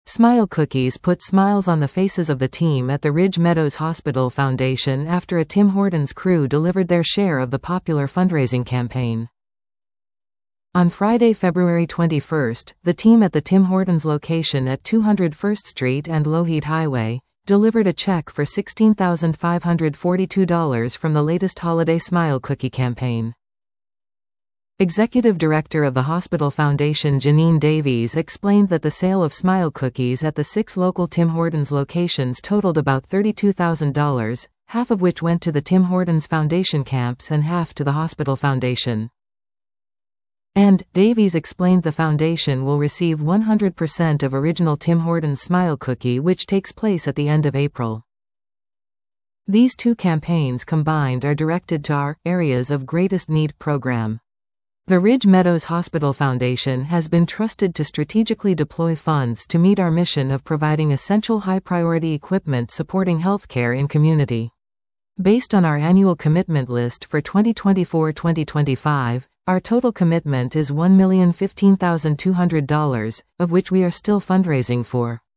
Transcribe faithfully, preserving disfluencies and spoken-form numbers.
Smile Cookies put smiles on the faces of the team at the Ridge Meadows Hospital Foundation after a Tim Hortons crew delivered their share of the popular fundraising campaign. On Friday, February twenty-first, the team at the Tim Hortons location at two hundred First Street and Lougheed Highway delivered a check for sixteen thousand five hundred forty-two dollars from the latest holiday Smile Cookie campaign. Executive Director of the Hospital Foundation Janine Davies explained that the sale of Smile Cookies at the six local Tim Hortons locations totaled about thirty-two thousand dollars, half of which went to the Tim Hortons Foundation camps and half to the Hospital Foundation. And, Davies explained the foundation will receive one hundred percent of original Tim Hortons Smile Cookie, which takes place at the end of April. These two campaigns combined are directed to our Areas of Greatest Need program. The Ridge Meadows Hospital Foundation has been trusted to strategically deploy funds to meet our mission of providing essential high-priority equipment supporting healthcare in community. Based on our annual commitment list for twenty twenty-four to twenty twenty-five, our total commitment is one million fifteen thousand two hundred dollars, of which we are still fundraising for.